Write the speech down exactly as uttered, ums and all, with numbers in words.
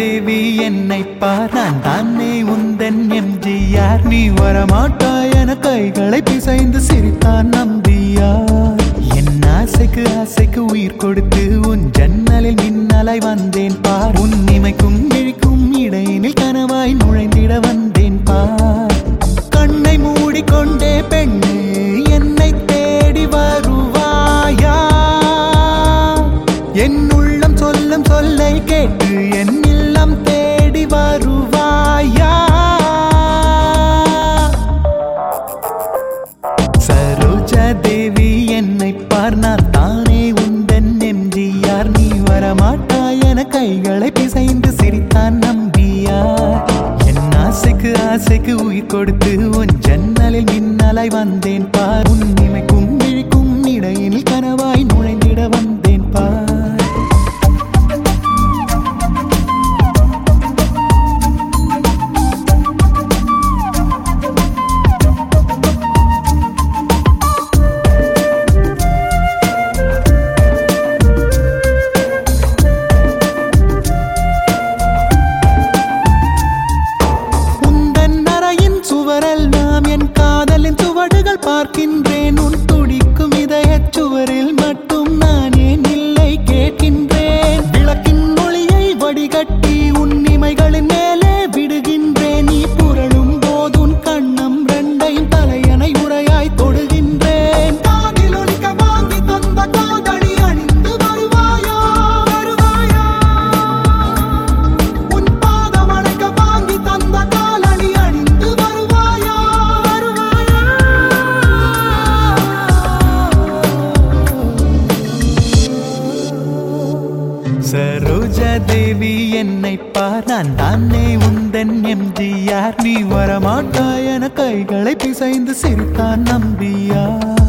தேவி என்னை பார், நான் தானே உந்தன் எம்ஜிஆர். நீ வரமாட்டாய் என கைகளை பிசைந்து சிரித்தான் நம்பியார். என் ஆசைக்கு ஆசைக்கு உயிர் கொடுத்து உன் ஜன்னலில் மின்னலாய் வந்தேன் பார். உன் இமைக்கும் விழிக்கும் இடையினில் கனவாய் நுழைந்திட வந்தேன் பார். கண்ணை மூடிக்கொண்டே பெண்ணே என்னை தேடி வருவாயா? என் உள்ளம் சொல்லும் சொல்லை கேட்டு என் இல்லம் தேடி வருவாயா? சரோஜா தேவி என்னை பார், நான் தானே உந்தன் எம்ஜிஆர். நீ வரமாட்டாய் என கைகளை பிசைந்து சிரித்தான் நம்பியார். என் ஆசைக்கு ஆசைக்கு உயிர் கொடுத்து உன் ஜன்னலில் மின்னலாய் வந்தேன் பார். உன் இமைக்கும் விழிக்கும் இடையினில் கனவாய் நுழைந்திட வந்தேன் பார். சுவரெல்லாம் என் காதலின் சுவடுகள் பார்க்கின்றேன். உன் துடிக்கும் இதயச் சுவரில் மட்டும் நான் ஏன் இல்லை கேட்கின்றேன். விளக்கின் ஒளியை வடிகட்டி உன் இமைகளின் மேலே விடுகின்றேன். நீ புரளும் போது உன் கண்ணம் ரெண்டையும் தலையணை உரையாய் தொடுகின்றேன். காதில் ஒலிக்க வாங்கி தந்த காதணி அணிந்து வருவாயா? வருவாயா? உன் பாதம் அணைக்க வாங்கி தந்த காலணி அணிந்து சரோஜா தேவி என்னை பார், நான் தானே உந்தன் எம்ஜிஆர். நீ வரமாட்டாய் என கைகளை பிசைந்து சிரித்தான் நம்பியார்.